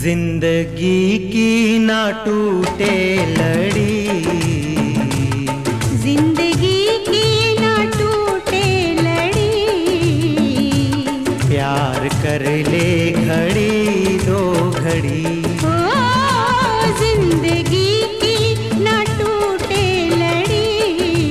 जिंदगी की ना टूटे लड़ी, जिंदगी की ना टूटे लड़ी, प्यार कर ले घड़ी दो घड़ी। ओ जिंदगी की ना टूटे लड़ी,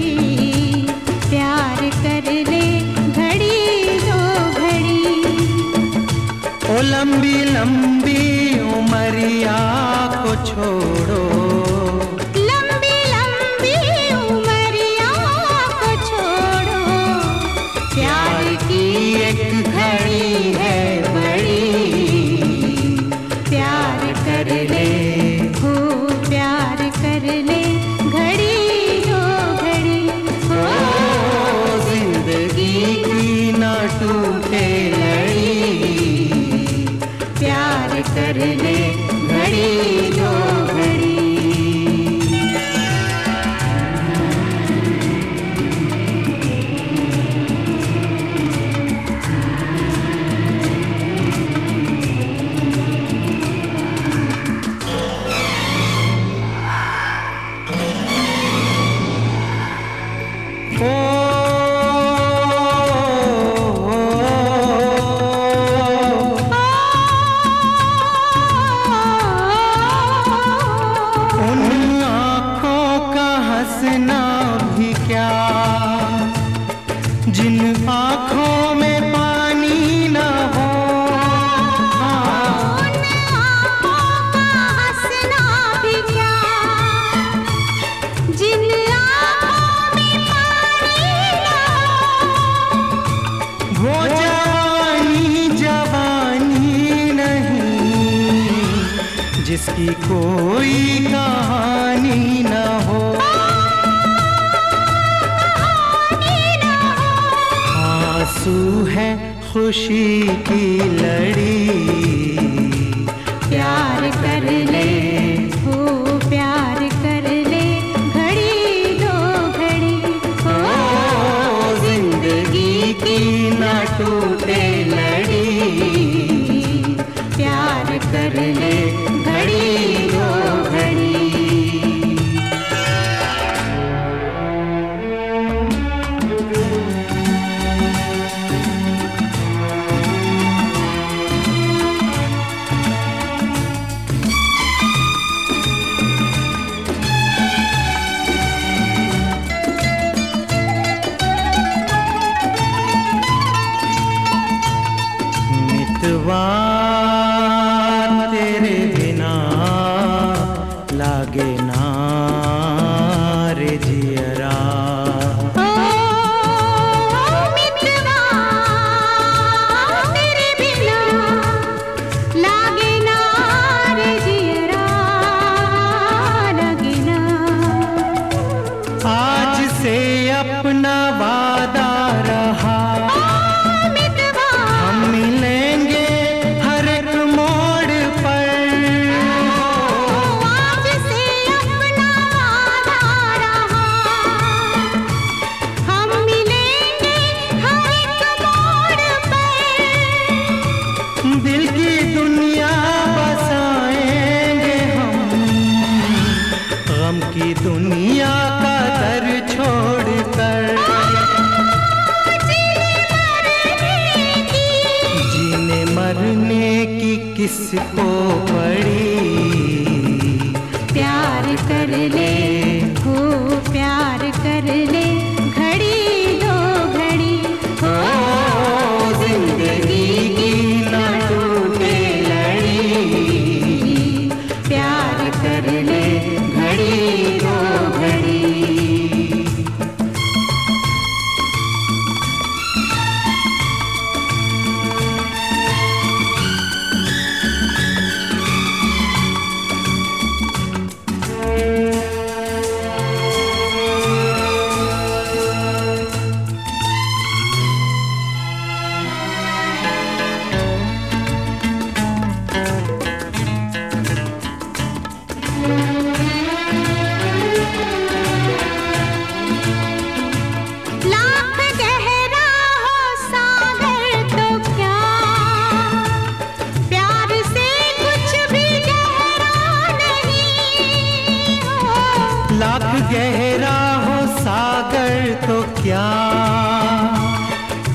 प्यार कर ले घड़ी दो घड़ी। ओ लंबी लंबी उमरिया को छोड़ो, लंबी लंबी उमरिया को छोड़ो, प्यार की एक घड़ी है बड़ी, प्यार कर ले हो प्यार कर ले घड़ी दो घड़ी। ओ जिंदगी की ना टूटे लड़ी, प्यार कर ले घड़ी दो घड़ी। जिन आँखों में पानी न हो, उन आँखों का हंसना भी क्या, जिन आँखों में पानी न हो, वो जवानी जवानी नहीं जिसकी कोई कहानी न हो। आंसू है खुशी की लड़ी, प्यार कर ले हो प्यार कर ले घड़ी दो घड़ी। ओ जिंदगी की ना टूटे लड़ी, प्यार कर ले घड़ी दो घड़ी। तेरे बिना लागे ना रे जियरा, मितवा तेरे बिना लागे ना रे जियरा, लागे ना। आज से अपना वादा रहा, हम मिलेंगे हर एक मोड़ पर। आज से अपना वादा रहा, हम मिलेंगे हर एक मोड़ पर। दिल की दुनिया बसाएंगे हम, गम की दुनिया का दर छोड़कर। जीने मरने की किसको पड़ी, प्यार कर ले हो प्यार कर ले घड़ी दो घड़ी। ओ जिंदगी की ना टूटे लड़ी, प्यार कर ले घड़ी दो घड़ी।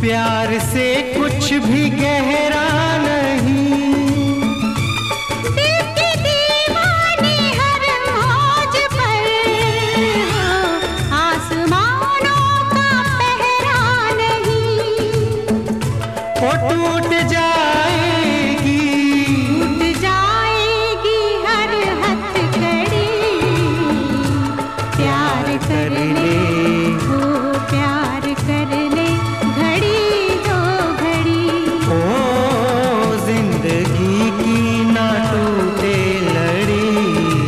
प्यार से कुछ भी गहरा नहीं, दिल के दीवाने हर मौज पर हो, आसमानों का पहरा नहीं। वो टूट जाएगी हर हथकड़ी, प्यार कर ले हो, प्यार कर ले घड़ी दो घड़ी। ओ जिंदगी की ना टूटे लड़ी,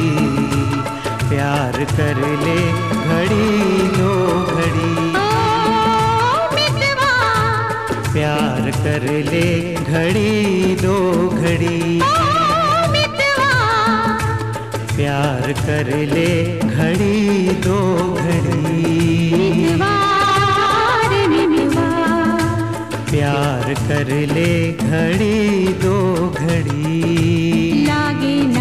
प्यार कर ले घड़ी दो घड़ी। ओ मितवा, प्यार कर ले घड़ी दो घड़ी। ओ मितवा, प्यार कर ले घड़ी दो घड़ी। मितवा रे मितवा, प्यार कर ले घड़ी दो घड़ी। लागे